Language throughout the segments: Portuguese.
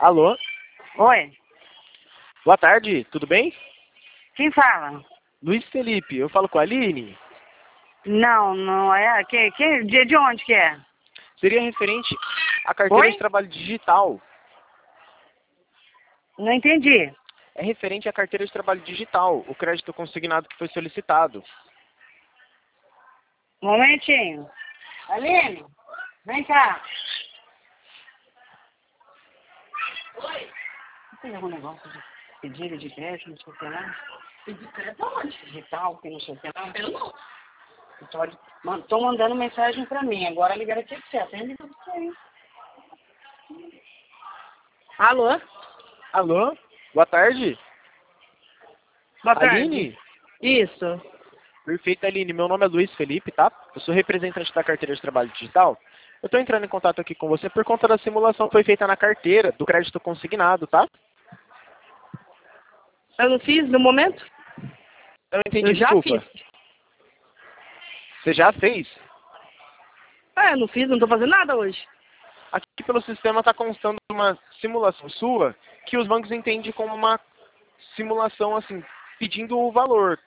Alô? Oi, Boa tarde, tudo bem? quem fala? Luiz Felipe, eu falo com a Aline. Não é. De onde que é? Seria referente à carteira Oi? de trabalho digital. Não entendi. É referente à carteira de trabalho digital, o crédito consignado que foi solicitado. Um momentinho. Aline, vem cá. Oi. Tem algum negócio de pedido de crédito, não sei o que lá? Pedido de crédito aonde? Digital, que não sei o que lá. Eu não. Tô mandando mensagem pra mim. Agora ligaram aqui pra você. Atende pra você aí. Alô? Alô? Boa tarde. Boa tarde. Aline? Isso. Perfeito, Aline. Meu nome é Luiz Felipe, tá? Eu sou representante da carteira de trabalho digital. Eu estou entrando em contato aqui com você por conta da simulação que foi feita na carteira do crédito consignado, tá? Eu não fiz no momento? Eu não entendi, Eu já desculpa. fiz. Você já fez? Eu não fiz, não tô fazendo nada hoje. Aqui pelo sistema está constando uma simulação sua que os bancos entendem como uma simulação, assim, pedindo o valor.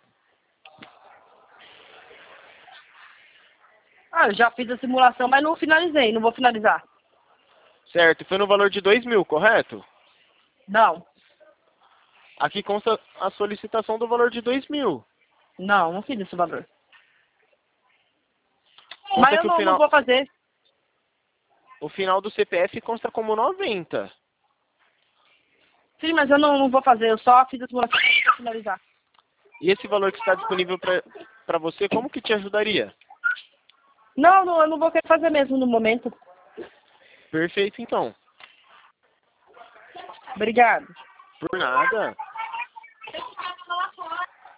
Eu já fiz a simulação, mas não finalizei, não vou finalizar. Certo? Foi no valor de 2.000, correto? Não, Aqui consta a solicitação do valor de 2.000. não fiz esse valor. Consta Mas eu que não vou fazer. o final do CPF consta como 90. Sim, mas eu não vou fazer, eu só fiz a simulação para finalizar. E esse valor que está disponível para você, como que te ajudaria? Não, eu não vou querer fazer mesmo no momento. Perfeito, então. Obrigado. Por nada.